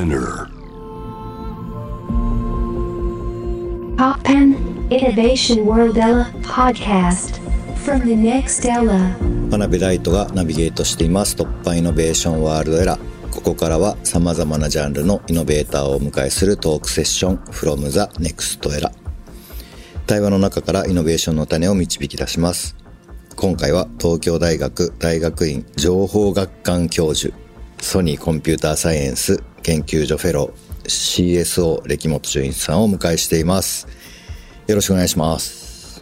Spinner Poppen Innovation World Ella Podcast from the next Ella。 真鍋大斗がナビゲートしています突破イノベーションワールドエラ。ここからは様々なジャンルのイノベーターをお迎えするトークセッション from the next Era。 対話の中からイノベーションの種を導き出します。今回は東京大学大学院情報学館教授、ソニーコンピューターサイエンス研究所フェロー CSO 歴本純一さんをお迎えしています。よろしくお願いします。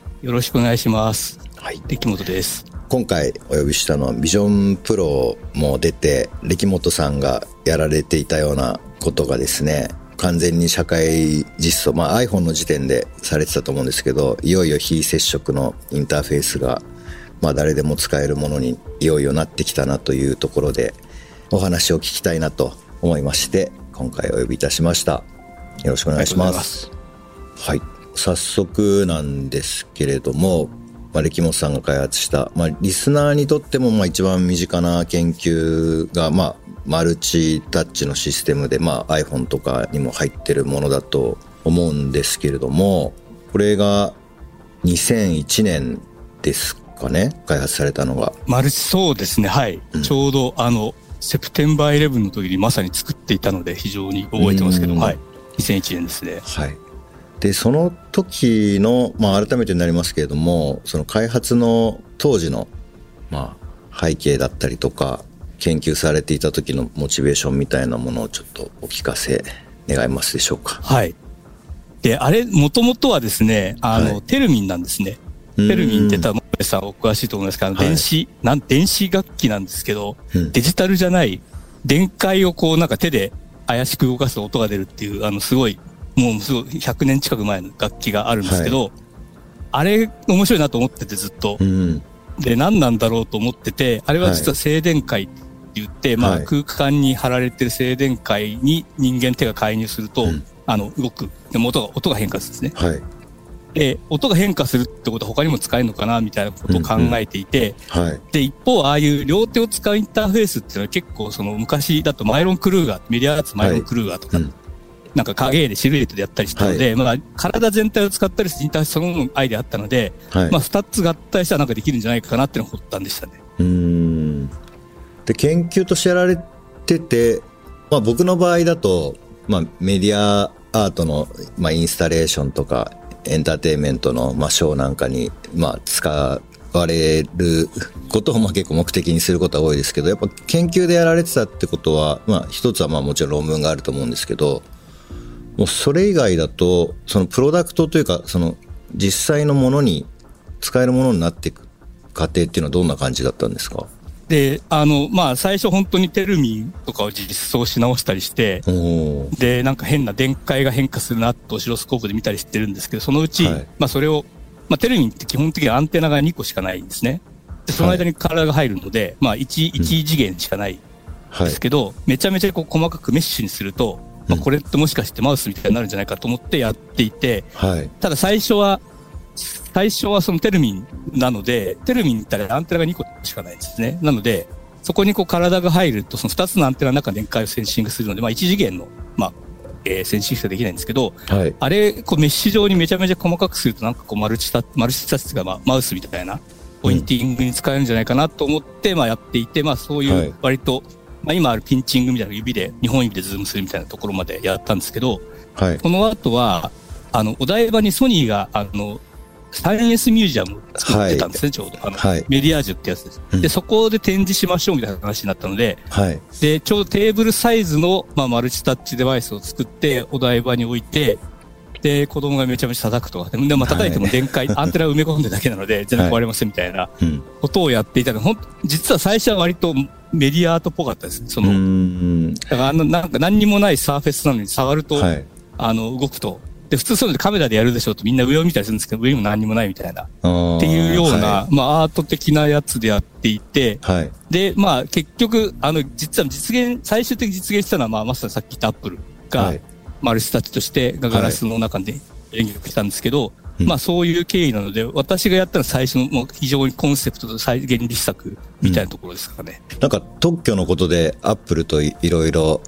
よろしくお願いします。 はい、 歴本です。 今回お呼びしたのはビジョンプロも出て歴本さんがやられていたようなことがですね、完全に社会実装、iPhone の時点でされてたと思うんですけど、いよいよ非接触のインターフェースが誰でも使えるものにいよいよなってきたなというところでお話を聞きたいなと思いまして今回お呼びいたしました。よろしくお願いします。はい、早速なんですけれども、歴本さんが開発した、リスナーにとっても一番身近な研究が、マルチタッチのシステムで、iPhone とかにも入ってるものだと思うんですけれども、これが2001年ですかね、開発されたのが。 そうですね、はい、ちょうどセプテンバー11の時にまさに作っていたので非常に覚えてますけど、はい、2001年ですね。 はい。でその時の、改めてになりますけれども、その開発の当時の、背景だったりとか研究されていた時のモチベーションみたいなものをちょっとお聞かせ願えますでしょうか。 はい。でもともとはですね、テルミンなんですね。テルミンって多分森さんお詳しいと思いますけど、電子楽器なんですけど、デジタルじゃない電解を手で怪しく動かす音が出るっていうすごい100年近く前の楽器があるんですけど、あれ面白いなと思っててずっと、で何なんだろうと思ってて、あれは実は静電解って言って、空間に貼られてる静電解に人間手が介入すると、動く。でも音が変化するんですね。はい。で、音が変化するってことは他にも使えるのかなみたいなことを考えていて、で、一方、ああいう両手を使うインターフェースっていうのは結構昔だとマイロン・クルーガー、メディアアーツマイロン・クルーガーとか、影でシルエットでやったりしたので、体全体を使ったりするインターフェースそのもののアイデアあったので、二つ合体したらできるんじゃないかなっていうのが発端でしたね。 で、研究としてやられてて、僕の場合だと、メディアアートの、インスタレーションとか、エンターテインメントの、ショーなんかに、使われることを結構目的にすることは多いですけど、やっぱ研究でやられてたってことは、一つはもちろん論文があると思うんですけど、もうそれ以外だと、そのプロダクトというか、実際のものに、使えるものになっていく過程っていうのはどんな感じだったんですか？ で、最初本当にテルミンとかを実装し直したりして、で、変な電解が変化するなとオシロスコープで見たりしてるんですけど、そのうち、それを、テルミンって基本的にアンテナが2個しかないんですね。で、その間に体が入るので、1次元しかないんですけど、めちゃめちゃ細かくメッシュにすると、これってもしかしてマウスみたいになるんじゃないかと思ってやっていて、ただ最初はそのテルミンなので、テルミンってアンテナが2個しかないんですね。なので、そこに体が入ると、その2つのアンテナの中で電解をセンシングするので、1次元の、センシングしかできないんですけど、あれ、メッシュ状にめちゃめちゃ細かくすると、マルチタッチが、マウスみたいな、ポインティングに使えるんじゃないかなと思って、やっていて、そういう割と、今あるピンチングみたいな2本指でズームするみたいなところまでやったんですけど、この後は、お台場にソニーが、サイエンスミュージアムを作ってたんですね、ちょうど。メディアージュってやつです。で、そこで展示しましょうみたいな話になったので、で、ちょうどテーブルサイズの、マルチタッチデバイスを作って、お台場に置いて、で、子供がめちゃめちゃ叩くとか、でも叩いても電解、アンテナを埋め込んでるだけなので、全然壊れませんみたいなことをやっていたので、実は最初は割とメディアアートっぽかったですね。だから何にもないサーフェスなのに触ると、動くと、で、普通そういうのでカメラでやるでしょうとみんな上を見たりするんですけど、上にも何にもないみたいな。っていうような、アート的なやつでやっていて、で、結局、実は最終的に実現したのは、まさにさっき言ったアップルが、マルチタッチとしてガラスの中で演技をしたんですけど、そういう経緯なので、私がやったのは最初のもう非常にコンセプトと再現立作みたいなところですかね。 特許のことでアップルといろいろ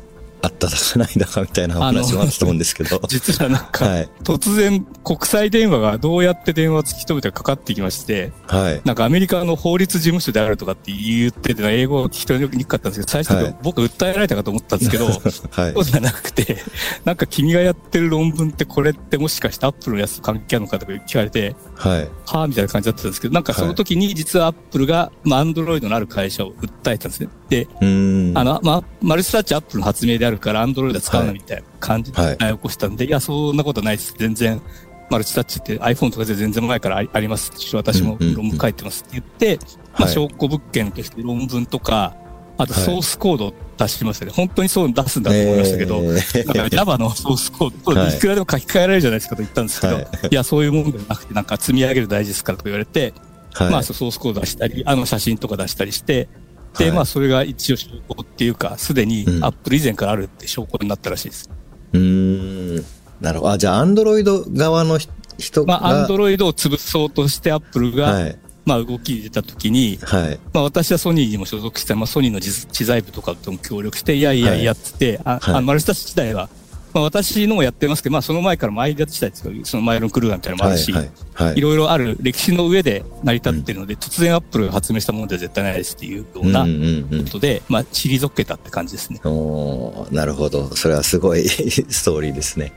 あっただかないだかみたいな話もあったと思うんですけど。 実はなんか、突然国際電話がどうやって電話を突き止めてかかってきまして、なんかアメリカの法律事務所であるとかって言ってて、英語を聞き取りにくかったんですけど、最初僕訴えられたかと思ったんですけど、そうじゃなくて、なんか君がやってる論文ってこれってもしかしてアップルのやつと関係あるのかとか聞かれて、はぁみたいな感じだったんですけど、なんかその時に実はアップルが、アンドロイドのある会社を訴えたんですね。で、マルチタッチアップルの発明であるからアンドロイドは使うなみたいな感じで起こしたんで、いや、そんなことないです。全然、マルチタッチって iPhone とかで全然前からありますし、私も論文書いてますって言って、証拠物件として論文とか、あとソースコードを出しましたね。本当にそう出すんだと思いましたけど、Java のソースコード、いくらでも書き換えられるじゃないですかと言ったんですけど、いや、そういうもんではなくて、なんか積み上げる大事ですからと言われて、ソースコード出したり、写真とか出したりして、で、それが一応証拠っていうか、すでにアップル以前からあるって証拠になったらしいです。 なるほど。じゃあ、アンドロイド側の人が。 アンドロイドを潰そうとしてアップルが、動きに出たときに、私はソニーにも所属して、ソニーの知財部とかとも協力して、いやっつって、マルチタッチ自体は、私のもやってますけど、その前からもアイデア自体ですけど、そのマイロンクルーガーみたいなのもあるし、いろいろある歴史の上で成り立っているので、突然アップルが発明したものでは絶対ないですっていうようなことで、退けたって感じですね。 なるほど。それはすごいストーリーですね。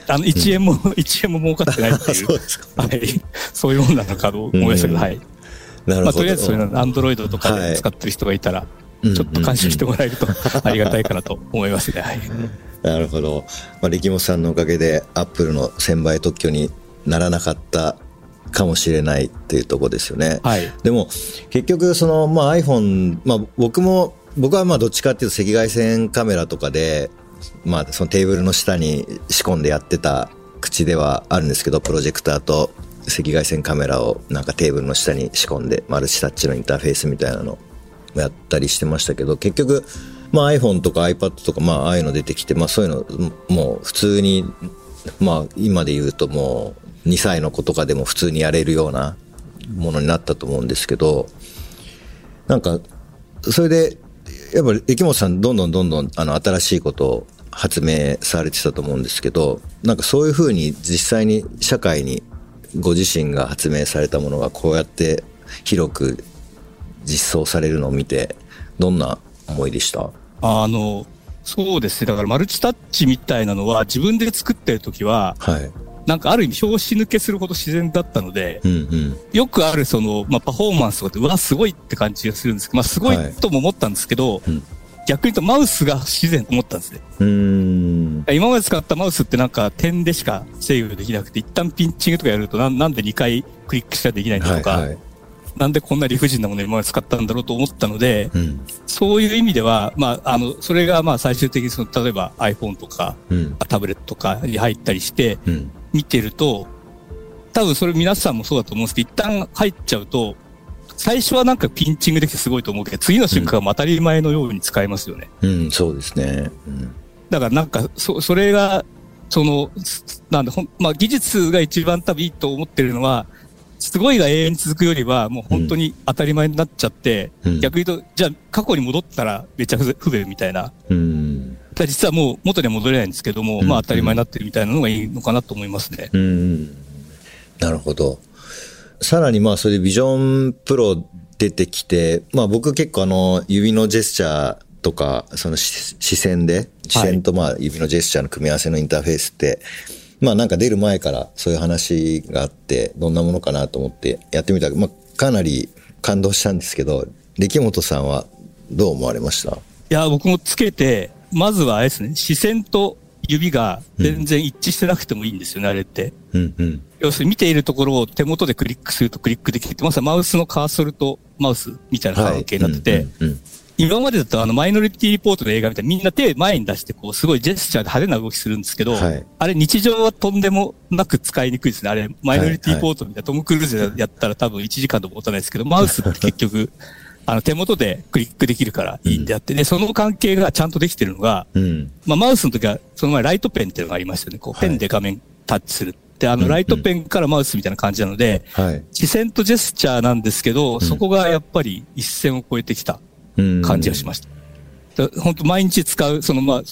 1円も儲かってないっていう、そういうもんなのかと思いましたけど、なるほど。とりあえずそういうの、アンドロイドとかで使ってる人がいたら、ちょっと感謝してもらえるとありがたいかなと思いますね。 なるほど。力本さんのおかげでアップルの1000倍特許にならなかったかもしれないっていうところですよね。でも結局そのiPhone、僕はどっちかっていうと赤外線カメラとかでそのテーブルの下に仕込んでやってた口ではあるんですけど、プロジェクターと赤外線カメラをなんかテーブルの下に仕込んでマルチタッチのインターフェースみたいなのをやったりしてましたけど、結局iPhone とか iPad とかああいうの出てきて、そういうのもう普通に今で言うともう2歳の子とかでも普通にやれるようなものになったと思うんですけど、なんかそれでやっぱり力本さんどんどん新しいことを発明されてたと思うんですけど、なんかそういうふうに実際に社会にご自身が発明されたものがこうやって広く実装されるのを見てどんな思いでした？ そうですね。だからマルチタッチみたいなのは自分で作ってるときは、なんかある意味拍子抜けするほど自然だったので、よくあるその、パフォーマンスとかって、すごいって感じがするんですけど、すごいとも思ったんですけど、逆に言うとマウスが不自然と思ったんですね。今まで使ったマウスってなんか点でしか制御できなくて、一旦ピンチングとかやるとなんで2回クリックしかできないんだとか、なんでこんな理不尽なものを今まで使ったんだろうと思ったので、そういう意味では、それが最終的に例えば iPhone とか、タブレットとかに入ったりして、見てると、多分それ皆さんもそうだと思うんですけど、一旦入っちゃうと、最初はなんかピンチングできてすごいと思うけど、次の瞬間は当たり前のように使えますよね。 そうですね。 だからなんか、それが、なんで、技術が一番多分いいと思ってるのは、すごいが永遠に続くよりは、もう本当に当たり前になっちゃって、逆に言うと、じゃあ過去に戻ったらめちゃ不便みたいな。実はもう元には戻れないんですけども、当たり前になってるみたいなのがいいのかなと思いますね。 なるほど。さらにそれでビジョンプロ出てきて、僕結構指のジェスチャーとか、その視線と指のジェスチャーの組み合わせのインターフェースって、なんか出る前からそういう話があって、どんなものかなと思ってやってみたら、かなり感動したんですけど、力本さんはどう思われました？いや、僕もつけて、まずはあれですね、視線と指が全然一致してなくてもいいんですよね、あれって。要するに見ているところを手元でクリックするとクリックできて、まさにマウスのカーソルとマウスみたいな関係になってて、今までだとマイノリティリポートの映画みたいにみんな手前に出してすごいジェスチャーで派手な動きするんですけど、あれ日常はとんでもなく使いにくいですね。あれマイノリティリポートみたいなトム・クルーズでやったら多分1時間とも持たないですけど、マウスって結局、手元でクリックできるからいいんであって、で、その関係がちゃんとできてるのが、マウスの時はその前ライトペンっていうのがありましたよね。ペンで画面タッチする。で、ライトペンからマウスみたいな感じなので、視線とジェスチャーなんですけど、そこがやっぱり一線を越えてきた感じがしました。本当毎日使う、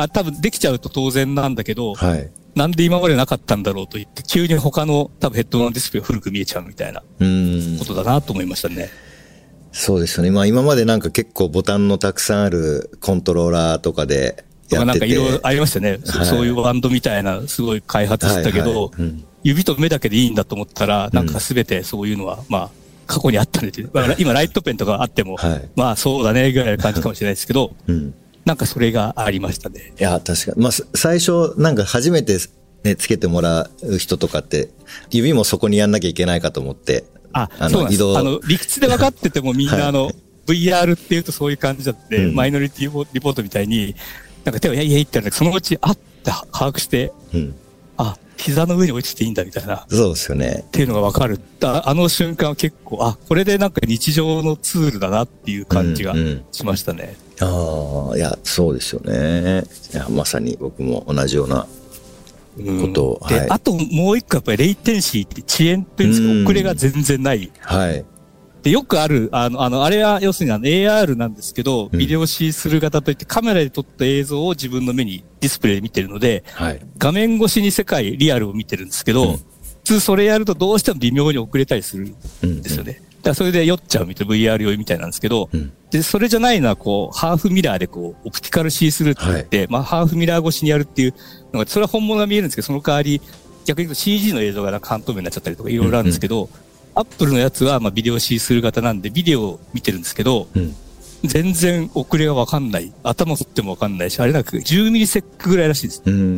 多分できちゃうと当然なんだけど、 はい。 なんで今までなかったんだろうと言って、急に他の多分ヘッドのディスプレイが古く見えちゃうみたいなことだなと思いましたね。 そうですよね。まあ今までなんか結構ボタンのたくさんあるコントローラーとかでやってて。 なんかいろいろありましたね、はい。そういうバンドみたいなすごい開発したけど、はいはい、指と目だけでいいんだと思ったら、なんかすべてそういうのは、まあ過去にあったんで、今ライトペンとかあっても、はい、まあそうだねぐらいの感じかもしれないですけど、なんかそれがありましたね。 いや、確かに。まあ最初なんか初めてね、つけてもらう人とかって、指もそこにやんなきゃいけないかと思って、 そうなんです。理屈で分かっててもみんなVR っていうとそういう感じだって、マイノリティリポートみたいに、なんか手をやいやいってやるんだけど、そのうちって把握して、膝の上に落ちていいんだみたいな。 そうですよね。 っていうのが分かる。あの瞬間は結構、これでなんか日常のツールだなっていう感じがしましたね。 いや、そうですよね。いや、まさに僕も同じようなことを。 で、あともう一個やっぱりレイテンシーって遅延っていうんですけど、遅れが全然ない。 はい。 で、よくある、あれは要するにAR なんですけど、ビデオシースルー型といってカメラで撮った映像を自分の目にディスプレイで見てるので、画面越しに世界、リアルを見てるんですけど、普通それやるとどうしても微妙に遅れたりするんですよね。だからそれで酔っちゃうみたいな VR 酔いみたいなんですけど、で、それじゃないのはハーフミラーでオプティカルシースルーって言って、まあハーフミラー越しにやるっていうのが、それは本物が見えるんですけど、その代わり、逆に言うと CG の映像がなんか半透明になっちゃったりとかいろいろあるんですけど、アップルのやつはまあビデオシースルー型なんでビデオを見てるんですけど、全然遅れがわかんない。頭振ってもわかんないし、あれなんか10ミリセックぐらいらしいです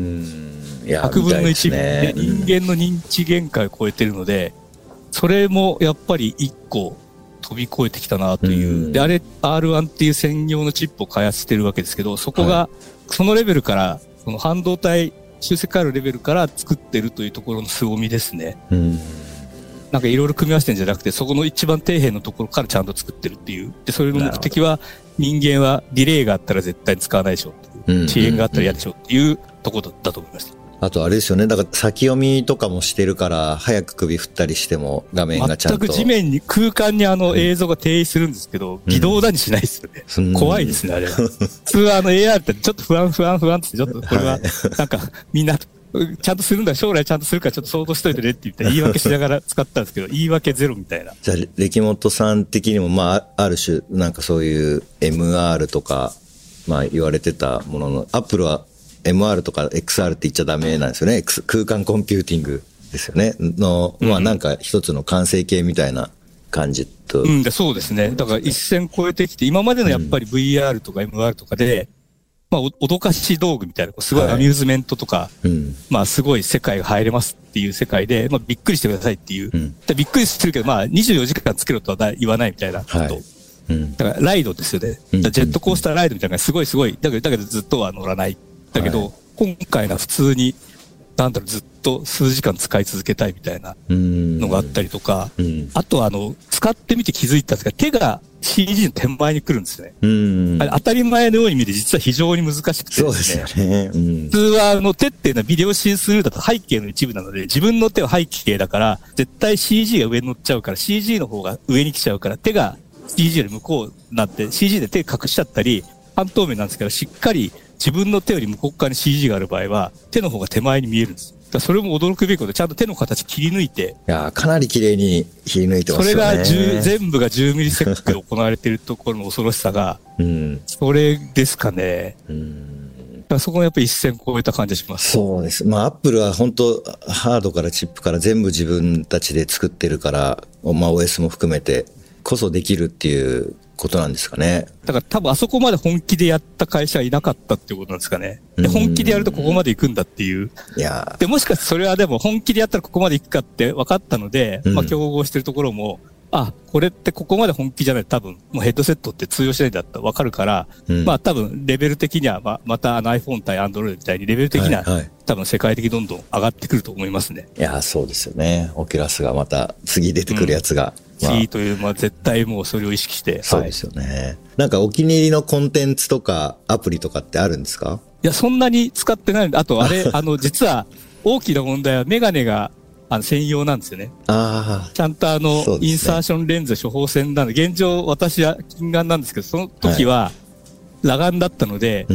。100分の1で人間の認知限界を超えてるので、それもやっぱり一個飛び越えてきたなという。で、あれ R1 っていう専用のチップを開発してるわけですけど、そこがそのレベルから、その半導体集積あるレベルから作ってるというところの凄みですね。なんかいろいろ組み合わせてるんじゃなくて、そこの一番底辺のところからちゃんと作ってるっていう。で、それの目的は人間はディレイがあったら絶対に使わないでしょっていう。遅延があったら嫌でしょっていうところだと思いました。 あとあれですよね。だから先読みとかもしてるから、早く首振ったりしても画面がちゃんと。 全く地面に、空間に映像が停止するんですけど、微動だにしないですよね。怖いですね、あれは。普通はAR ってちょっと不安ってちょっとこれは、なんかみんな、ちゃんとするんだ、将来ちゃんとするからちょっと想像しといてねって言って言い訳しながら使ったんですけど、言い訳ゼロみたいな。 じゃあ、歴本さん的にも、まあ、ある種、なんかそういう MR とか、まあ言われてたものの、アップルは MR とか XR って言っちゃダメなんですよね。空間コンピューティングですよね。まあなんか一つの完成形みたいな感じと。 そうですね。だから一線超えてきて、今までのやっぱり VR とか MR とかで、まあ、脅かし道具みたいな、すごいアミューズメントとか、まあ、すごい世界が入れますっていう世界で、まあ、びっくりしてくださいっていう。びっくりするけど、まあ、24時間つけろとは言わないみたいなこと。だから、ライドですよね。ジェットコースターライドみたいな、すごい。だけどずっとは乗らない。だけど、今回のは普通に、なんだろう、ずっと数時間使い続けたいみたいなのがあったりとか、あと使ってみて気づいたんですが、手が CG の手前に来るんですね。あれ当たり前のように見て実は非常に難しくてですね。 そうですよね。 普通は手っていうのはビデオシースルーだと背景の一部なので、自分の手は背景だから、絶対 CG が上に乗っちゃうから、CG の方が上に来ちゃうから、手が CG より向こうになって、CG で手隠しちゃったり、半透明なんですけど、しっかり自分の手より向こう側に CG がある場合は、手の方が手前に見えるんです。それも驚くべきことで、ちゃんと手の形切り抜いて。 いやかなり綺麗に切り抜いてますよね。 それが全部が10ミリセックで行われているところの恐ろしさが、それですかね。そこがやっぱり一線超えた感じします。 そうです。まあ、アップルは本当ハードからチップから全部自分たちで作ってるから、まあ OS も含めてこそできるっていうことなんですかね。 だから多分あそこまで本気でやった会社はいなかったっていうことなんですかね。で本気でやるとここまで行くんだっていう。 いやで、もしかしてそれはでも本気でやったらここまで行くかって分かったので、まあ競合してるところも、これってここまで本気じゃないと多分、もうヘッドセットって通用しないんだったら分かるから、まあ多分レベル的には、またiPhone 対 Android みたいにレベル的には、多分世界的にどんどん上がってくると思いますね。 いやそうですよね。オキュラスがまた次出てくるやつが。 次という、まあ絶対もうそれを意識して。 そうですよね。なんかお気に入りのコンテンツとかアプリとかってあるんですか？ いや、そんなに使ってないんで、あと実は大きな問題はメガネが、専用なんですよね。ちゃんとインサーションレンズ処方箋なんで、現状私は近眼なんですけど、その時は裸眼だったので、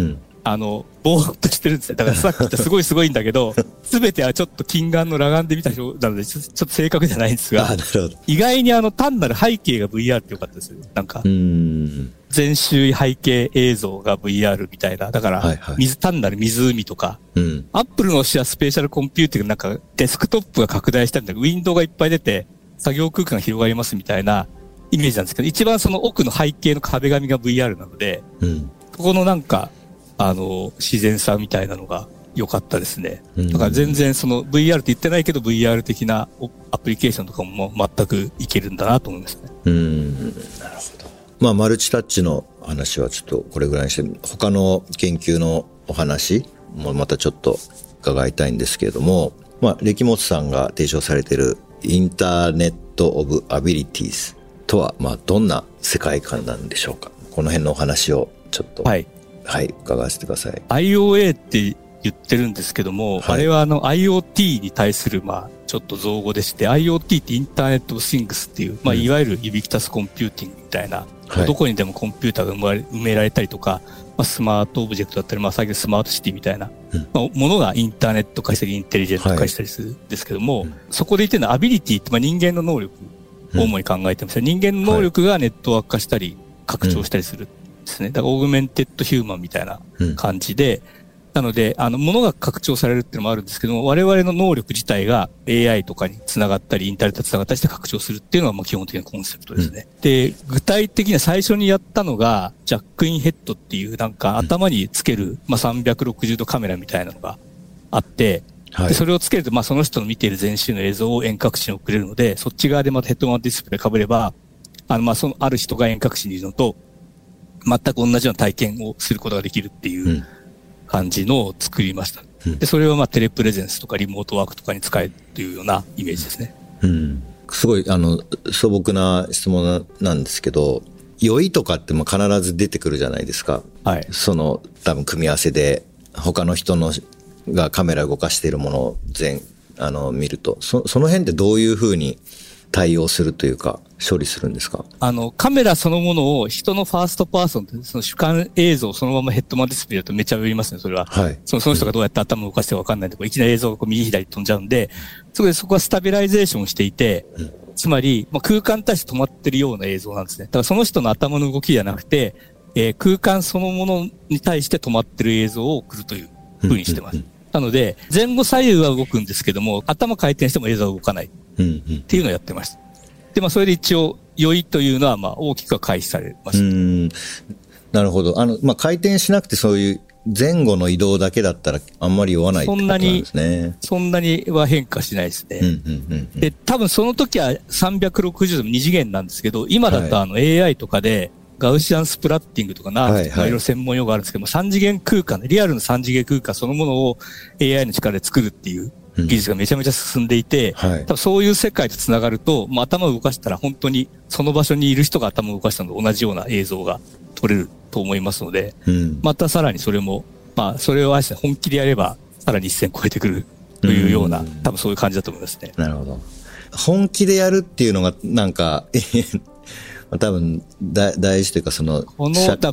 ぼーっとしてるんですよ。だからさっき言ったすごいんだけど、すべてはちょっと近眼の裸眼で見た人なので、ちょっと正確じゃないんですが、意外に単なる背景が VR ってよかったですよ。なんか、全周囲背景映像が VR みたいな。だから、単なる湖とか、アップルの推しはスペーシャルコンピューティングなんかデスクトップが拡大したんだけど、ウィンドウがいっぱい出て、作業空間が広がりますみたいなイメージなんですけど、一番その奥の背景の壁紙が VR なので、そこのなんか、自然さみたいなのが良かったですね。だから全然その VR って言ってないけど VR 的なアプリケーションとかも全くいけるんだなと思いますね。 なるほど。まあマルチタッチの話はちょっとこれぐらいにして、他の研究のお話もまたちょっと伺いたいんですけれども、まあ歴本さんが提唱されているインターネットオブアビリティーズとはまあどんな世界観なんでしょうか。この辺のお話をちょっと。はい、伺わせてください。 IOA って言ってるんですけども、あれはIoT に対するちょっと造語でして、IoT ってインターネットオブシングスっていう、いわゆるユビキタスコンピューティングみたいな、どこにでもコンピューターが埋められたりとか、スマートオブジェクトだったり、最近スマートシティみたいな、ものがインターネット化したり、インテリジェント化したりするんですけども、そこで言ってるのはアビリティって、人間の能力を主に考えてます。人間の能力がネットワーク化したり、拡張したりする。ですね。だからオーグメンテッドヒューマンみたいな感じで、なので、物が拡張されるっていうのもあるんですけども、我々の能力自体が AI とかに繋がったり、インターネットに繋がったりして拡張するっていうのが基本的なコンセプトですね。で、具体的には最初にやったのが、ジャックインヘッドっていうなんか頭につける、360度カメラみたいなのがあって、でそれをつけると、その人の見ている全周の映像を遠隔地に送れるので、そっち側でまたヘッドマウントディスプレイ被れば、そのある人が遠隔地にいるのと、全く同じような体験をすることができるっていう感じのを作りました。で、それはテレプレゼンスとかリモートワークとかに使えるというようなイメージですね。 すごい、素朴な質問なんですけど、酔いとかって必ず出てくるじゃないですか。多分組み合わせで、他の人のがカメラ動かしているものを見ると、その辺ってどういうふうに対応するというか、処理するんですか？ カメラそのものを人のファーストパーソンって、その主観映像をそのままヘッドマウントディスプレイだとめっちゃ寄りますね、それは。その人がどうやって頭を動かしてかわかんないんで、いきなり映像が右左に飛んじゃうんで、そこはスタビライゼーションしていて、つまり、空間に対して止まってるような映像なんですね。だからその人の頭の動きじゃなくて、空間そのものに対して止まってる映像を送るという風にしてます。なので、前後左右は動くんですけども、頭回転しても映像は動かない。っていうのをやってました。で、それで一応、酔いというのは、大きくは回避されました。 なるほど。回転しなくてそういう前後の移動だけだったらあんまり酔わないってことなんですね。 そんなには変化しないですね。で、多分その時は360度2次元なんですけど、今だとAI とかで、ガウシアンスプラッティングとかナーフとかいろいろ専門用語があるんですけども、3次元空間で、リアルの3次元空間そのものを AI の力で作るっていう技術がめちゃめちゃ進んでいて、多分そういう世界とつながると、頭を動かしたら本当にその場所にいる人が頭を動かしたのと同じような映像が撮れると思いますので、またさらにそれも、それを本気でやればさらに一線超えてくるというような、多分そういう感じだと思いますね。 なるほど。本気でやるっていうのがなんか、多分大事というかこの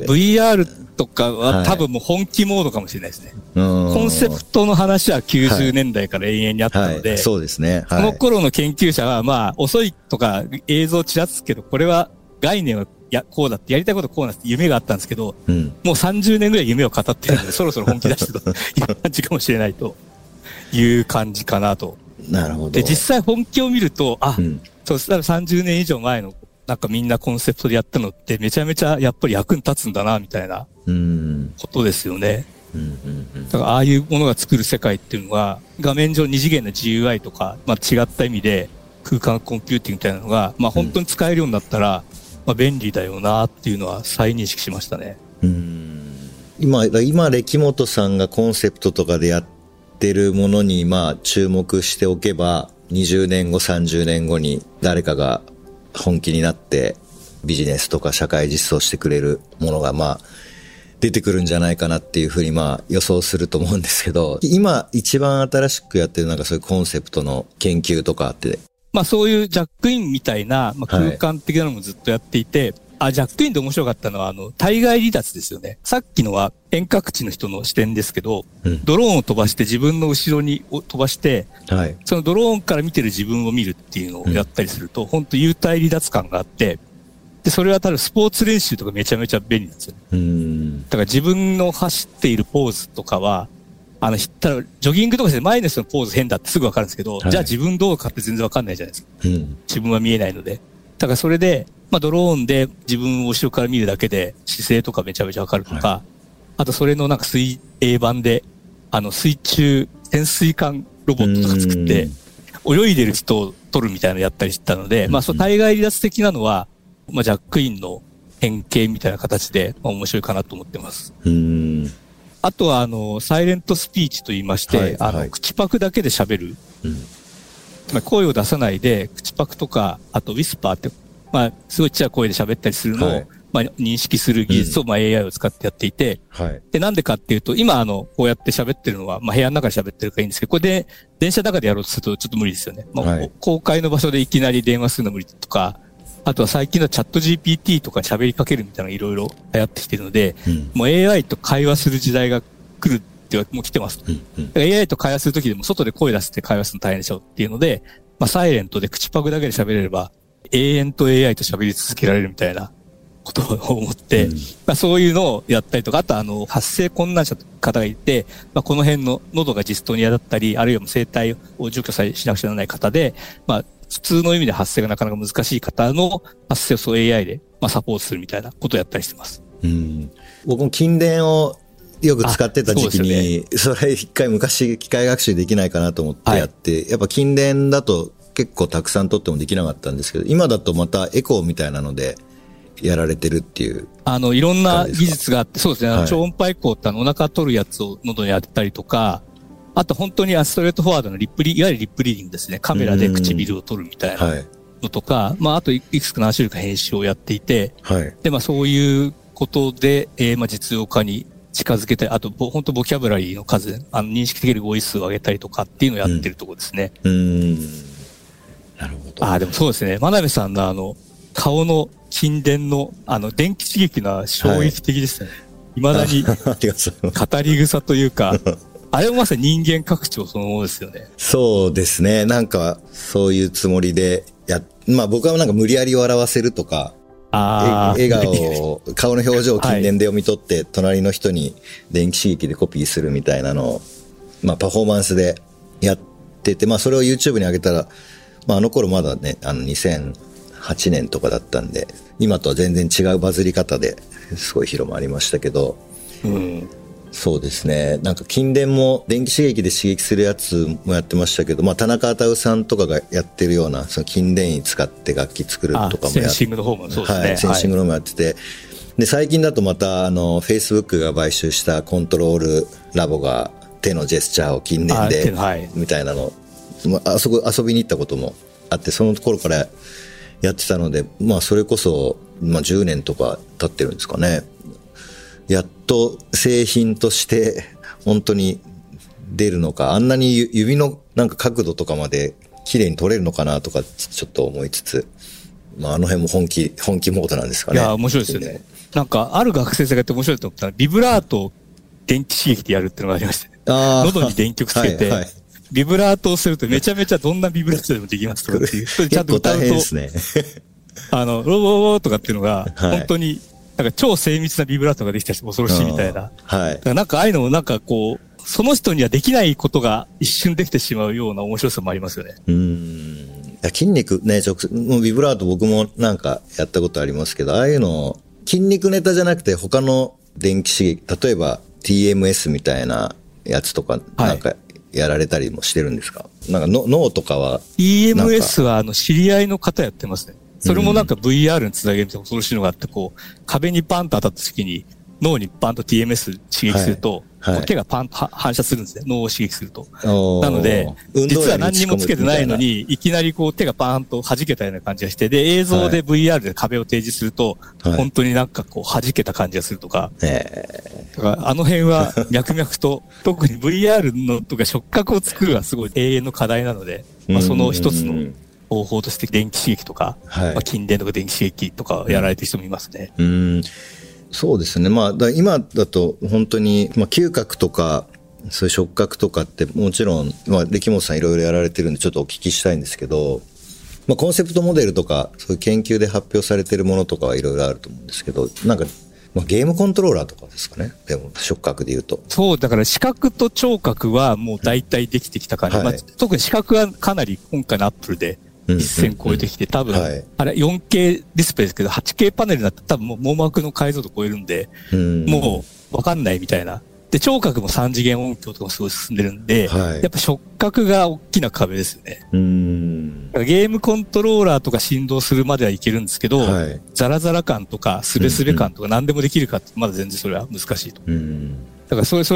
VR とかは多分もう本気モードかもしれないですね。コンセプトの話は90年代から永遠にあったので、 そうですね。 その頃の研究者は遅いとか映像ちらつくけど、これは概念はこうだって、やりたいことこうなって夢があったんですけど、もう30年ぐらい夢を語ってるので、そろそろ本気出してという感じかもしれないという感じかなと。 なるほど。 で、実際本気を見ると、そうしたら30年以上前のなんかみんなコンセプトでやったのってめちゃめちゃやっぱり役に立つんだな、みたいなことですよね。だからああいうものが作る世界っていうのは、画面上二次元の GUI とか、違った意味で空間コンピューティングみたいなのが、本当に使えるようになったら、便利だよなっていうのは再認識しましたね。 今、歴本さんがコンセプトとかでやってるものに、注目しておけば、20年後、30年後に誰かが本気になってビジネスとか社会実装してくれるものが出てくるんじゃないかなっていうふうに予想すると思うんですけど、今一番新しくやってるなんかそういうコンセプトの研究とかって、 そういうジャックインみたいな、空間的なのもずっとやっていて、 ジャックインで面白かったのは、対外離脱ですよね。さっきのは遠隔地の人の視点ですけど、ドローンを飛ばして自分の後ろに飛ばして、はい、そのドローンから見てる自分を見るっていうのをやったりすると、本当幽体離脱感があって、で、それは多分スポーツ練習とかめちゃめちゃ便利なんですよね。だから自分の走っているポーズとかは、ただジョギングとかして前の人のポーズ変だってすぐわかるんですけど、はい、じゃあ自分どうかって全然わかんないじゃないですか。自分は見えないので。だからそれで、ドローンで自分を後ろから見るだけで姿勢とかめちゃめちゃわかるとか、はい、あとそれのなんか水泳版で、水中潜水艦ロボットとか作って、泳いでる人を撮るみたいなのやったりしてたので、その対外離脱的なのは、ジャックインの変形みたいな形で、面白いかなと思ってます。あとは、サイレントスピーチと言いまして、口パクだけで喋る。声を出さないで、口パクとか、あとウィスパーって、すごいちっちゃい声で喋ったりするのを、認識する技術を、AI を使ってやっていて、で、なんでかっていうと、今、こうやって喋ってるのは、部屋の中で喋ってるからいいんですけど、これで、電車の中でやろうとするとちょっと無理ですよね。公開の場所でいきなり電話するの無理とか、あとは最近のチャット GPT とか喋りかけるみたいなのがいろいろ流行ってきてるので、もう AI と会話する時代が来るってもう来てます。AI と会話するときでも外で声出して会話するの大変でしょっていうので、サイレントで口パクだけで喋れれば、永遠と AI と喋り続けられるみたいなことを思って、そういうのをやったりとか、あと発声困難者の方がいて、この辺の喉がジストニアだったり、あるいは声帯を除去しなくちゃならない方で、普通の意味で発声がなかなか難しい方の発声をそう AI でサポートするみたいなことをやったりしてます。 僕も筋電をよく使ってた時期に、それ一回昔機械学習できないかなと思ってやって、やっぱ筋電だと結構たくさん取ってもできなかったんですけど、今だとまたエコーみたいなのでやられてるっていう。 いろんな技術があって、そうですね、超音波エコーってお腹取るやつを喉にやったりとか、あと本当にストレートフォワードのいわゆるリップリーディングですね。カメラで唇を撮るみたいなのとか、あといくつか何種類か編集をやっていて、で、そういうことで、実用化に近づけたり、あと、本当ボキャブラリーの数、認識できる語彙数を上げたりとかっていうのをやってるところですね。 なるほど。 でもそうですね。真鍋さんの顔の筋電の、電気刺激の衝撃的でしたね。未だに、語り草というか、あれもまさに人間拡張そのものですよね。 そうですね。なんか、そういうつもりで僕はなんか無理やり笑わせるとか、笑顔を、顔の表情を筋電で読み取って、隣の人に電気刺激でコピーするみたいなのを、パフォーマンスでやってて、それを YouTube に上げたら、あの頃まだね、2008年とかだったんで、今とは全然違うバズり方ですごい広まりましたけど、そうですね。なんか筋電も電気刺激で刺激するやつもやってましたけど、田中忠さんとかがやってるような、その筋電位使って楽器作るとかもやって、 センシングの方もそうですね。 センシングの方もやってて、で、最近だとまたFacebook が買収したコントロールラボが手のジェスチャーを筋電で、みたいなの、遊びに行ったこともあって、その頃からやってたので、それこそ、10年とか経ってるんですかね。やっと製品として本当に出るのか、あんなに指のなんか角度とかまで綺麗に撮れるのかなとかちょっと思いつつ、あの辺も本気モードなんですかね。 いや、面白いですよね。なんかある学生さんがやって面白いと思ったら、ビブラートを電気刺激でやるっていうのがありましたね。喉に電極つけて、ビブラートをするとめちゃめちゃどんなビブラートでもできますとかっていう。ちゃんと歌うと、 結構大変ですね。 ロボボとかっていうのが、本当に、なんか超精密なビブラートができた人恐ろしいみたいな。なんかああいうのもなんかその人にはできないことが一瞬できてしまうような面白さもありますよね。 筋肉ね、ビブラート僕もなんかやったことありますけど、ああいうの、筋肉ネタじゃなくて他の電気刺激、例えば TMS みたいなやつとか、なんかやられたりもしてるんですか？なんか脳とかは。 TMS は知り合いの方やってますね。それもなんか VR につなげるみたいな恐ろしいのがあって、壁にパンと当たった時に脳にパンと TMS 刺激すると、手がパンと反射するんですね。脳を刺激すると。なので、実は何にもつけてないのに、いきなり手がパーンと弾けたような感じがして、で、映像で VR で壁を提示すると、本当になんか弾けた感じがするとか。だからあの辺は脈々と、特に VR のとか触覚を作るのはすごい永遠の課題なので、その一つの方法として電気刺激とか、 はい、 筋電とか電気刺激とかやられてる人もいますね。 そうですね。今だと本当に、嗅覚とか、そういう触覚とかってもちろん、歴本さんいろいろやられてるんでちょっとお聞きしたいんですけど、コンセプトモデルとか、そういう研究で発表されてるものとかはいろいろあると思うんですけど、なんか、ゲームコントローラーとかですかね。でも、触覚で言うと。 そう、だから視覚と聴覚はもう大体できてきた感じ。特に視覚はかなり今回のアップルで一線超えてきて、多分、あれ 4K ディスプレイですけど、8K パネルになって多分もう網膜の解像度超えるんで、もうわかんないみたいな。で、聴覚も3次元音響とかもすごい進んでるんで、やっぱ触覚が大きな壁ですよね。ゲームコントローラーとか振動するまではいけるんですけど、ザラザラ感とかスベスベ感とか何でもできるかってまだ全然それは難しいと。だからそれ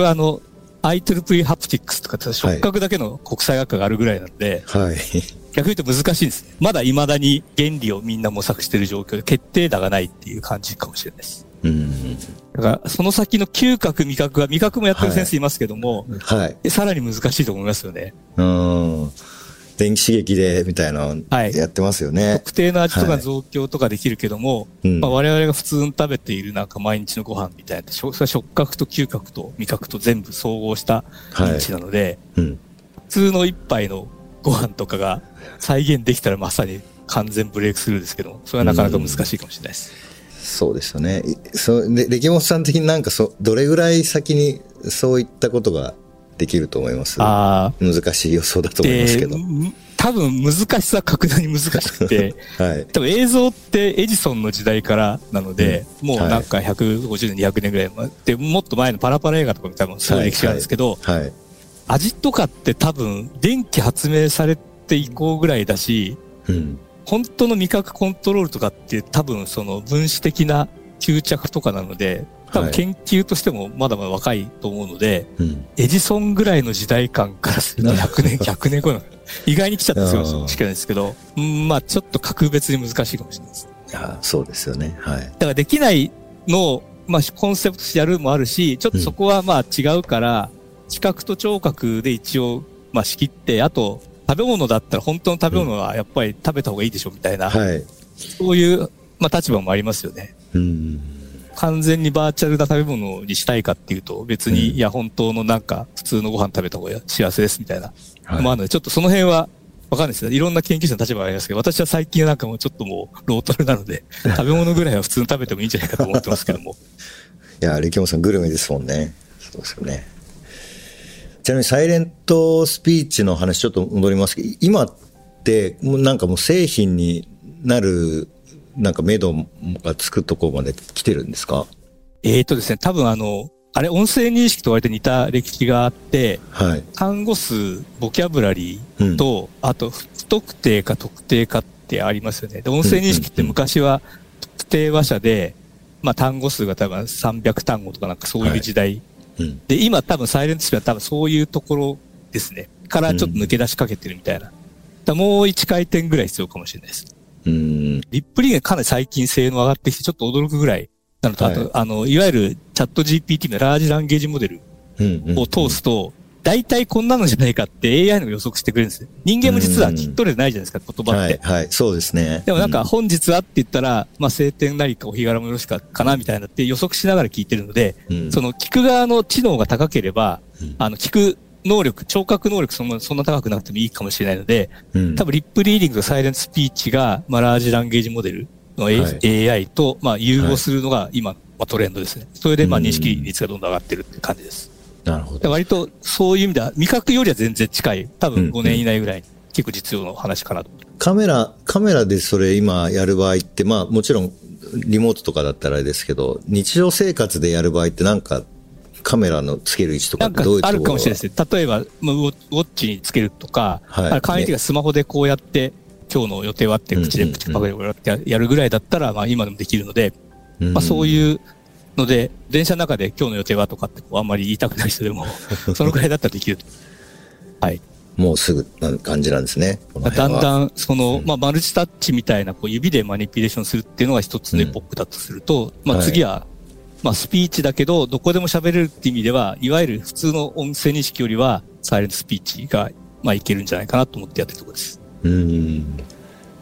IEEE ハプティックスとか触覚だけの国際学科があるぐらいなんで、逆に言うと難しいんですね。まだ未だに原理をみんな模索している状況で決定打がないっていう感じかもしれないです。だからその先の嗅覚味覚味覚もやってる先生いますけども、さらに難しいと思いますよね。 電気刺激でみたいなのやってますよね。 特定の味とか増強とかできるけども、我々が普通に食べているなんか毎日のご飯みたいな、それは触覚と嗅覚と味覚と全部総合した認知なので、普通の一杯のご飯とかが再現できたらまさに完全ブレイクスルーですけども、それはなかなか難しいかもしれないです。 そうですよね。で、歴本さん的になんかどれぐらい先にそういったことができると思います？難しい予想だと思いますけど。 多分難しさは格段に難しくて、多分映像ってエジソンの時代からなので、もうなんか150年、200年ぐらいで、もっと前のパラパラ映画とかも多分すごい歴史があるんですけど、味とかって多分電気発明されて以降ぐらいだし、本当の味覚コントロールとかって多分その分子的な吸着とかなので、多分研究としてもまだまだ若いと思うので、エジソンぐらいの時代感からすると100年後の意外に来ちゃってすごいしかないですけど、ちょっと格別に難しいかもしれないです。 そうですよね。だからできないのを、コンセプトとしてやるもあるし、ちょっとそこは違うから、視覚と聴覚で一応、仕切って、あと、食べ物だったら本当の食べ物はやっぱり食べた方がいいでしょみたいな、そういう、立場もありますよね。完全にバーチャルな食べ物にしたいかっていうと別に、いや本当のなんか普通のご飯食べた方が幸せですみたいな。ちょっとその辺はわかんないですね。いろんな研究者の立場がありますけど、私は最近なんかもうちょっともうロートルなので、食べ物ぐらいは普通に食べてもいいんじゃないかと思ってますけども。 いや、歴本さんグルメですもんね。そうですよね。ちなみにサイレントスピーチの話ちょっと戻りますけど、今ってなんかもう製品になるなんか目処がつくところまで来てるんですか？ ですね、多分あれ音声認識と割と似た歴史があって、単語数、ボキャブラリーと、あと不特定か特定かってありますよね。で、音声認識って昔は特定話者で、単語数が多分300単語とかなんかそういう時代。で、今多分サイレントスピーチは多分そういうところですね。からちょっと抜け出しかけてるみたいな。もう1回転ぐらい必要かもしれないです。リップリーがかなり最近性能上がってきてちょっと驚くぐらいなのと、あと、いわゆるチャット GPT のラージランゲージモデルを通すと、大体こんなのじゃないかって AI の予測してくれるんですよ。人間も実は聞き取れてないじゃないですか、言葉って。 そうですね。 でもなんか本日はって言ったら、晴天なりかお日柄もよろしかなみたいなって予測しながら聞いてるので、その聞く側の知能が高ければ、聞く能力、聴覚能力そんな高くなくてもいいかもしれないので、多分リップリーディングとサイレントスピーチが、ラージランゲージモデルの、AI と、融合するのが今、トレンドですね。それで、認識率がどんどん上がってるって感じです。 なるほど。 割と、そういう意味では、味覚よりは全然近い。多分5年以内ぐらい、結構実用の話かなと。 カメラでそれ今やる場合って、もちろん、リモートとかだったらあれですけど、日常生活でやる場合ってなんか、カメラのつける位置とかってどういうところがあるかもしれないですね。例えば、ウォッチにつけるとか、簡易的なスマホでこうやって、今日の予定はって口でプチパクでやるぐらいだったら、今でもできるので、そういうので、電車の中で今日の予定はとかってあんまり言いたくない人でも、そのぐらいだったらできる。 もうすぐな感じなんですね。 だんだん、マルチタッチみたいな、指でマニピュレーションするっていうのが一つのエポックだとすると、次は、スピーチだけど、どこでも喋れるって意味では、いわゆる普通の音声認識よりは、サイレントスピーチが、いけるんじゃないかなと思ってやってるところです。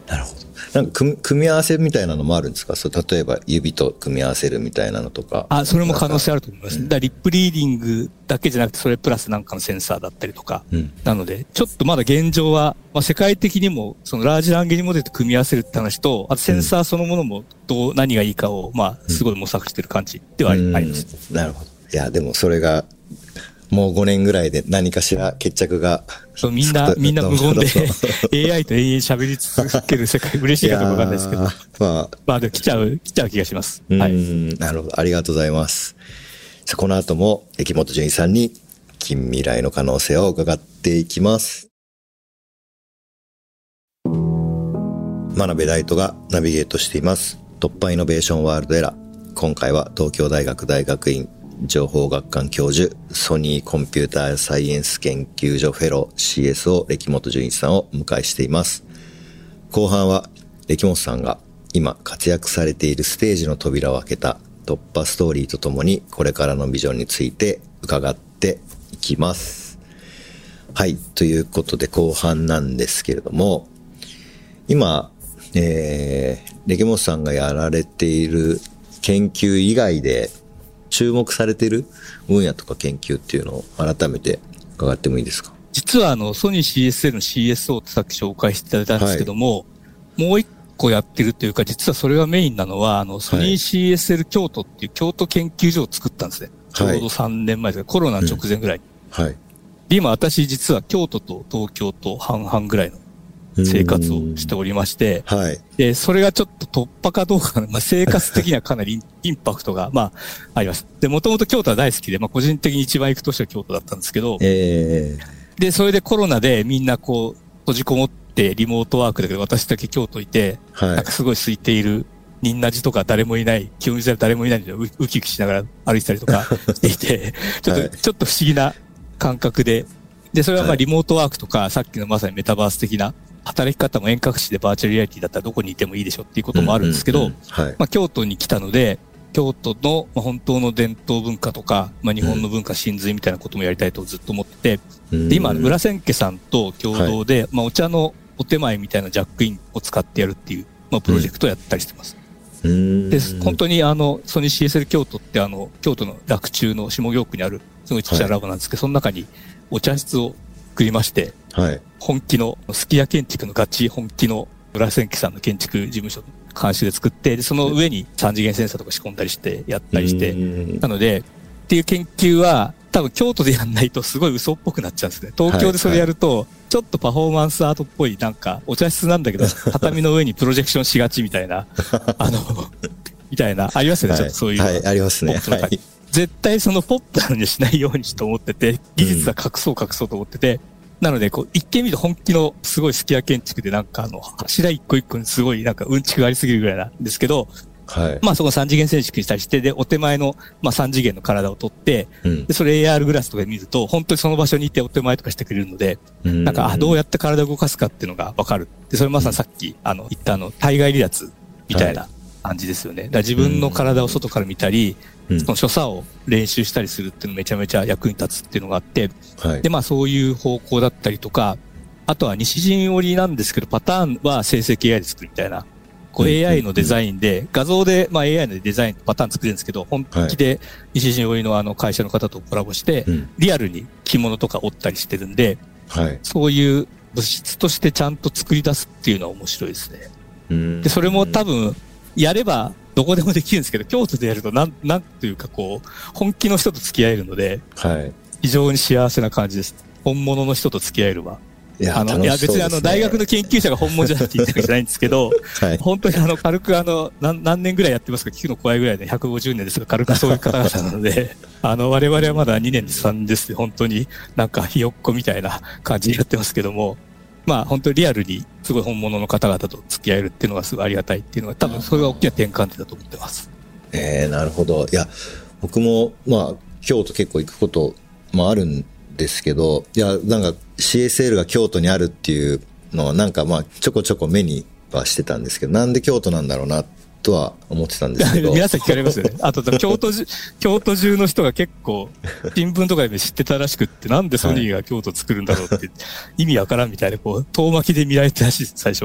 なるほど。なんか組み合わせみたいなのもあるんですか？そう、例えば指と組み合わせるみたいなのとか。 それも可能性あると思います。だからリップリーディングだけじゃなくて、それプラスなんかのセンサーだったりとか。なので、ちょっとまだ現状は、世界的にも、そのラージランゲージモデルと組み合わせるって話と、あとセンサーそのものも何がいいかを、すごい模索してる感じではあります。 なるほど。いや、でもそれが、もう5年ぐらいで何かしら決着が。 そう、みんな無言でAI と永遠喋り続ける世界嬉しいかどうかわかんないですけど。でも来ちゃう気がします。 はい。なるほど。ありがとうございます。この後も、木本純一さんに近未来の可能性を伺っていきます。真鍋大斗がナビゲートしています。突破イノベーションワールドエラー。今回は東京大学大学院情報学館教授、ソニーコンピューターサイエンス研究所フェロー CSO 歴本純一さんをお迎えしています。後半は歴本さんが今活躍されているステージの扉を開けた突破ストーリーとともにこれからのビジョンについて伺っていきます。はい、ということで後半なんですけれども、今、歴本さんがやられている研究以外で注目されている分野とか研究っていうのを改めて伺ってもいいですか？ 実はソニー CSL の CSO ってさっき紹介していただいたんですけども、もう一個やってるというか、実はそれがメインなのは、ソニー CSL 京都っていう京都研究所を作ったんですね。ちょうど3年前ですコロナ直前ぐらいに。で、今私実は京都と東京と半々ぐらいの生活をしておりまして、で、それがちょっと突破かどうか、生活的にはかなりインパクトが、あります。で、もともと京都は大好きで、個人的に一番行く都市は京都だったんですけど、で、それでコロナでみんな閉じこもってリモートワークだけど、私だけ京都いて、なんかすごい空いている、仁和寺とか誰もいない、清水寺誰もいないんで、ウキウキしながら歩いてたりとかしていて、ちょっと不思議な感覚で、で、それはリモートワークとか、さっきのまさにメタバース的な、働き方も遠隔地でバーチャルリアリティだったらどこにいてもいいでしょっていうこともあるんですけど、京都に来たので、京都の本当の伝統文化とか、日本の文化真髄みたいなこともやりたいとずっと思ってて、で、今、村千家さんと共同で、お茶のお手前みたいなジャックインを使ってやるっていう、プロジェクトをやったりしてます。で、本当にソニー CSL 京都って京都の洛中の下京区にある、すごいちっちゃいラボなんですけど、その中にお茶室を作りまして、本気の、すき家建築のガチ本気の村千家さんの建築事務所の監修で作って、で、その上に3次元センサーとか仕込んだりして、やったりして、なので、っていう研究は、多分京都でやんないとすごい嘘っぽくなっちゃうんですね。東京でそれやると、ちょっとパフォーマンスアートっぽい、なんか、お茶室なんだけど、畳の上にプロジェクションしがちみたいな、みたいな、ありますよね、ちょっとそういう。 ありますね。 絶対そのポップなのにしないようにと思ってて、技術は隠そうと思ってて、なので、一見見ると本気のすごいすき家建築で柱一個一個にすごいうんちくがありすぎるぐらいなんですけど、そこ3次元建築にしたりして、で、お手前の、3次元の体を取って、で、それ AR グラスとかで見ると、本当にその場所にいてお手前とかしてくれるので、どうやって体を動かすかっていうのがわかる。で、それまさにさっき、言った体外離脱みたいな感じですよね。だから自分の体を外から見たり、その所作を練習したりするっていうのめちゃめちゃ役に立つっていうのがあって、で、そういう方向だったりとか、あとは西陣織なんですけど、パターンは生成 AI で作るみたいな。AI のデザインで、画像で、AI のデザインパターン作れるんですけど、本気で西陣織の会社の方とコラボして、リアルに着物とか織ったりしてるんで、そういう物質としてちゃんと作り出すっていうのは面白いですね。で、それも多分、やればどこでもできるんですけど、京都でやるとなんというか本気の人と付き合えるので、非常に幸せな感じです。本物の人と付き合えるわ。いや、別に大学の研究者が本物じゃなくて言ってるわけじゃないんですけど、本当に軽く何年ぐらいやってますか聞くの怖いぐらいで、150年ですが、軽くそういう方々なので、我々はまだ2年3年です本当にひよっこみたいな感じでやってますけども、本当にリアルにすごい本物の方々と付き合えるっていうのがすごいありがたいっていうのが、多分それが大きな転換点だと思ってます。 なるほど。いや、僕も、京都結構行くこともあるんですけど、いや、CSL が京都にあるっていうのはちょこちょこ目にはしてたんですけど、なんで京都なんだろうなとは思ってたんですけど。 皆さん聞かれますよね。あと、京都中の人が結構、新聞とかで知ってたらしくって、なんでソニーが京都作るんだろうって、意味わからんみたいな、遠巻きで見られてたらしいです、最初は。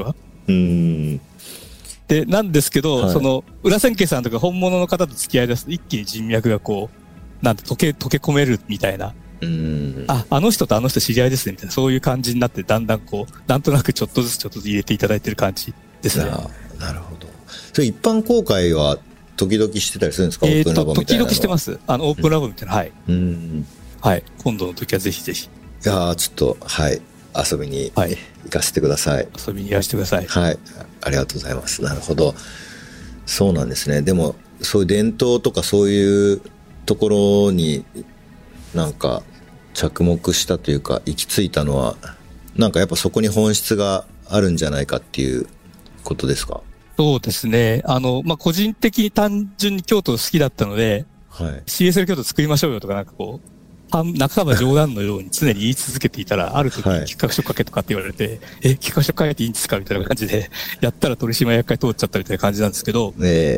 で、なんですけど、 はい、 その、裏千家さんとか本物の方と付き合い出すと一気に人脈がこう、なんて溶け込めるみたいな。あの人とあの人知り合いですね、みたいな、そういう感じになって、だんだんこう、なんとなくちょっとずつ入れていただいてる感じですね。 なるほど。それ一般公開は時々してたりするんですか？オープンラボみたいなのは。 時々してます。オープンラボみたいな、はい。はい。今度の時はぜひぜひ。 いやー、ちょっと、はい。遊びに行かせてください。 遊びに行かせてください。 はい。ありがとうございます。なるほど。そうなんですね。でも、そういう伝統とかそういうところになんか着目したというか、行き着いたのは、なんかやっぱそこに本質があるんじゃないかっていうことですか？ そうですね。個人的に単純に京都好きだったので、 はい。 CSL 京都作りましょうよとかなんかこう、半ば冗談のように常に言い続けていたら、ある時に企画書書けとかって言われて、企画書書いていいんですかみたいな感じで、やったら取締役会通っちゃったみたいな感じなんですけど、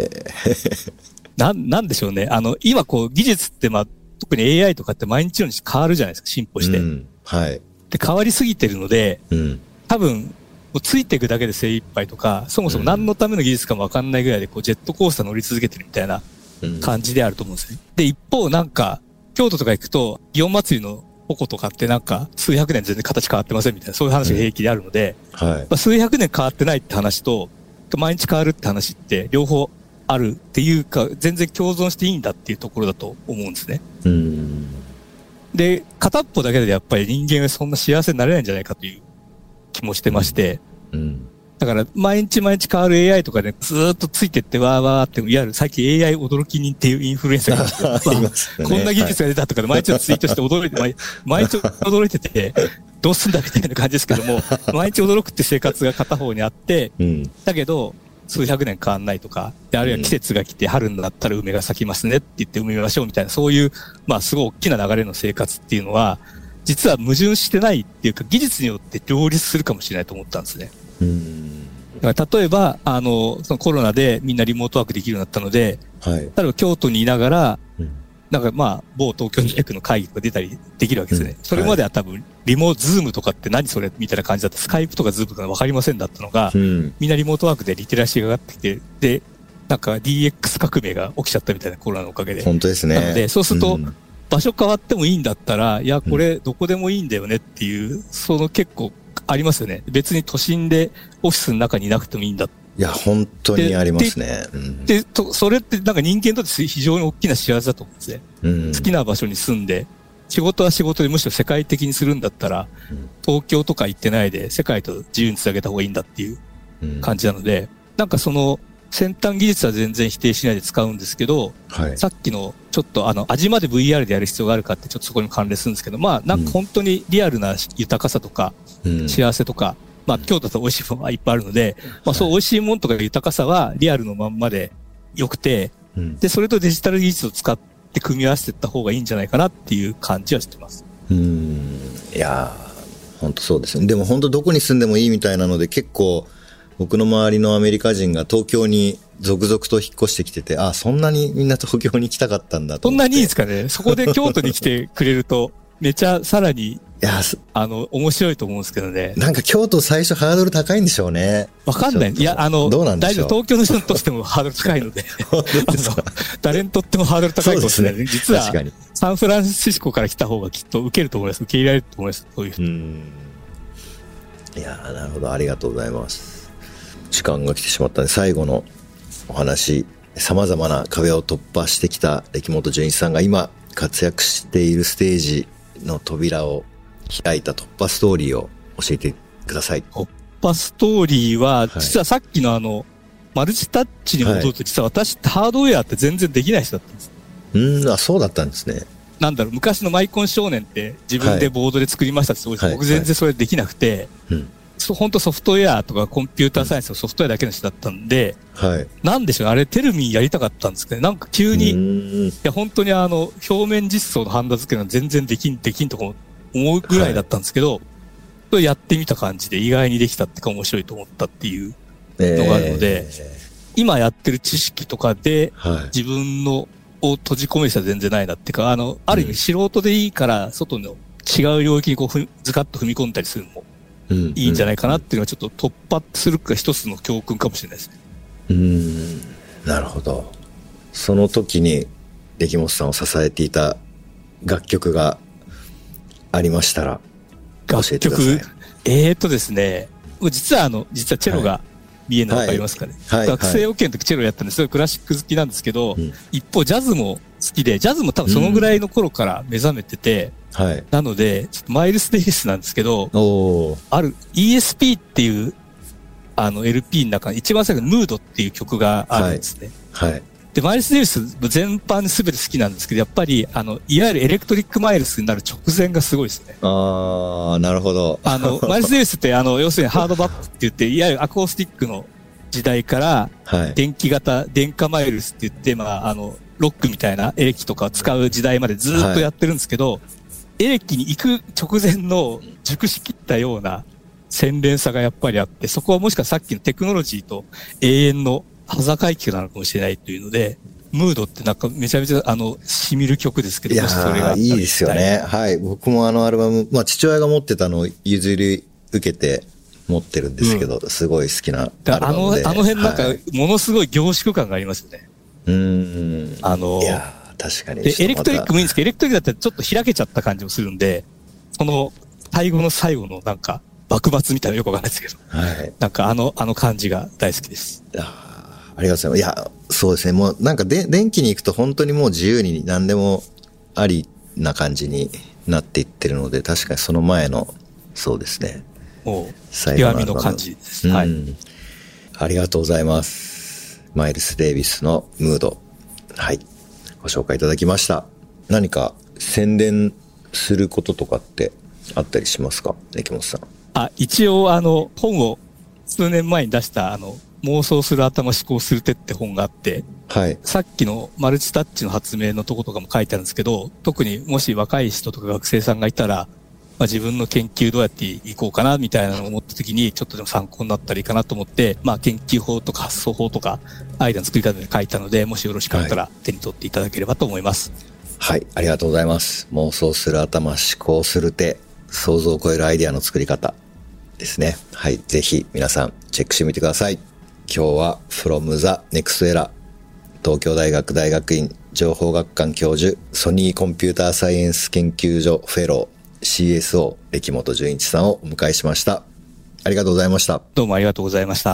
なんでしょうね。今こう技術って特に AI とかって毎日のように変わるじゃないですか、進歩して。 はい。 で、変わりすぎてるので、多分、もうついていくだけで精一杯とか、そもそも何のための技術かもわかんないぐらいで、こう、ジェットコースター乗り続けてるみたいな感じであると思うんですね。で、一方なんか、京都とか行くと、祇園祭の鉾とかってなんか、数百年全然形変わってませんみたいな、そういう話が平気であるので、数百年変わってないって話と、毎日変わるって話って、両方あるっていうか、全然共存していいんだっていうところだと思うんですね。で、片っぽだけでやっぱり人間はそんな幸せになれないんじゃないかという気もしてまして、だから毎日変わる AI とかでずーっとついてってわーわーって、いわゆる最近 AI 驚き人っていうインフルエンサーがいますね。こんな技術が出たとかで毎日ツイートして驚いて、毎日驚いてて、どうすんだみたいな感じですけども、毎日驚くって生活が片方にあって、だけど、数百年変わんないとか、あるいは季節が来て春になったら梅が咲きますねって言って梅見ましょうみたいな、そういう、すごい大きな流れの生活っていうのは、実は矛盾してないっていうか、技術によって両立するかもしれないと思ったんですね。だから例えば、そのコロナでみんなリモートワークできるようになったので、例えば京都にいながら、なんか某東京大学の会議が出たりできるわけですね。それまでは多分、ズームとかって何それみたいな感じだった。スカイプとかズームとか分かりませんだったのが、みんなリモートワークでリテラシーが上がってきて、で、なんか DX 革命が起きちゃったみたいなコロナのおかげで。 本当ですね。 なので、そうすると、場所変わってもいいんだったら、いや、これどこでもいいんだよねっていう、その結構ありますよね。別に都心でオフィスの中にいなくてもいいんだ。 いや、本当にありますね。 で、それってなんか人間にとって非常に大きな幸せだと思うんですね。好きな場所に住んで、仕事は仕事でむしろ世界的にするんだったら、東京とか行ってないで世界と自由につなげた方がいいんだっていう感じなので、なんかその先端技術は全然否定しないで使うんですけど、さっきのちょっと味まで VR でやる必要があるかってちょっとそこにも関連するんですけど、なんか本当にリアルな豊かさとか、幸せとか、京都と美味しいものがいっぱいあるので、そう美味しいものとか豊かさはリアルのまんまで良くて、で、それとデジタル技術を使って組み合わせていった方がいいんじゃないかなっていう感じはしてます。 いやー、本当そうですね。でも本当どこに住んでもいいみたいなので、結構僕の周りのアメリカ人が東京に続々と引っ越してきてて、そんなにみんな東京に来たかったんだと思って。 そんなにいいですかね。そこで京都に来てくれると、めちゃさらに、面白いと思うんですけどね。 なんか京都最初ハードル高いんでしょうね。 わかんない。いや、 どうなんでしょう。 東京の人としてもハードル高いので、誰にとってもハードル高いかもしれない。実は、サンフランシスコから来た方がきっと受けると思います。受け入れられると思います。そういう人。 いやー、なるほど。ありがとうございます。時間が来てしまったので、最後のお話、様々な壁を突破してきた歴本純一さんが今活躍しているステージの扉を開いた突破ストーリーを教えてください。 突破ストーリーは、実はさっきのマルチタッチに戻ると、実は私ってハードウェアって全然できない人だったんです。 そうだったんですね。 なんだろう、昔のマイコン少年って自分でボードで作りましたってすごいです。僕全然それできなくて、本当ソフトウェアとかコンピューターサイエンスのソフトウェアだけの人だったんで、なんでしょう、あれテルミンやりたかったんですけど、なんか急に、いや本当に表面実装のハンダ付けの全然できんとか思うぐらいだったんですけど、やってみた感じで意外にできたってか面白いと思ったっていうのがあるので、今やってる知識とかで自分のを閉じ込める人は全然ないなっていうか、ある意味素人でいいから外の違う領域にこうズカッと踏み込んだりするのもいいんじゃないかなっていうのはちょっと突破するか一つの教訓かもしれないですね。 なるほど。その時に出来本さんを支えていた楽曲がありましたら教えてください。 楽曲、ですね、実はチェロが見えるの分かりますかね。学生オケの時チェロやったんですごいクラシック好きなんですけど、一方ジャズも好きで、ジャズも多分そのぐらいの頃から目覚めてて、なので、ちょっとマイルス・デイビスなんですけど、ある ESP っていうLP の中に一番最後にムードっていう曲があるんですね。で、マイルス・デイビス全般に全て好きなんですけど、やっぱり、いわゆるエレクトリック・マイルスになる直前がすごいですね。 なるほど。 マイルス・デイビスって、要するにハードバップって言って、いわゆるアコースティックの時代から、電化マイルスって言って、ロックみたいなエレキとか使う時代までずっとやってるんですけど、エレキに行く直前の熟しきったような洗練さがやっぱりあって、そこはもしかしたらさっきのテクノロジーと永遠の端境期なのかもしれないというので、ムードってなんかめちゃめちゃ染みる曲ですけど、もしそれがいいですよね。はい。僕もアルバム、父親が持ってたのを譲り受けて持ってるんですけど、すごい好きなアルバムで。 あの辺なんかものすごい凝縮感がありますよね。 いや確かに。 で、エレクトリックもいいんですけど、エレクトリックだったらちょっと開けちゃった感じもするんで、その最後の最後のなんか幕末みたいなよくわかんないですけど、なんかあの感じが大好きです。 ありがとうございます。いや、そうですね。もうなんか電気に行くと本当にもう自由に何でもありな感じになっていってるので、確かにその前の、そうですね。 最後の感じです。 ありがとうございます。マイルス・デイビスのムード。ご紹介いただきました。何か宣伝することとかってあったりしますか、根本さん。 一応本を数年前に出した妄想する頭思考する手って本があって、さっきのマルチタッチの発明のとことかも書いてあるんですけど、特にもし若い人とか学生さんがいたら、自分の研究どうやっていこうかなみたいなのを思った時にちょっとでも参考になったらいいかなと思って、研究法とか発想法とかアイデアの作り方で書いたので、もしよろしかったら手に取っていただければと思います。 ありがとうございます。妄想する頭、思考する手、想像を超えるアイデアの作り方ですね。ぜひ皆さんチェックしてみてください。今日は From the Next Era 東京大学大学院情報学館教授、ソニーコンピューターサイエンス研究所フェロー CSO 歴本純一さんをお迎えしました。ありがとうございました。 どうもありがとうございました。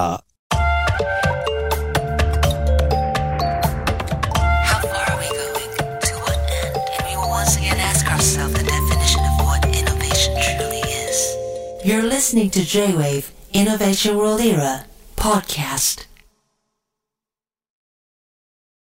You're listening to J-Wave Innovation World Era podcast.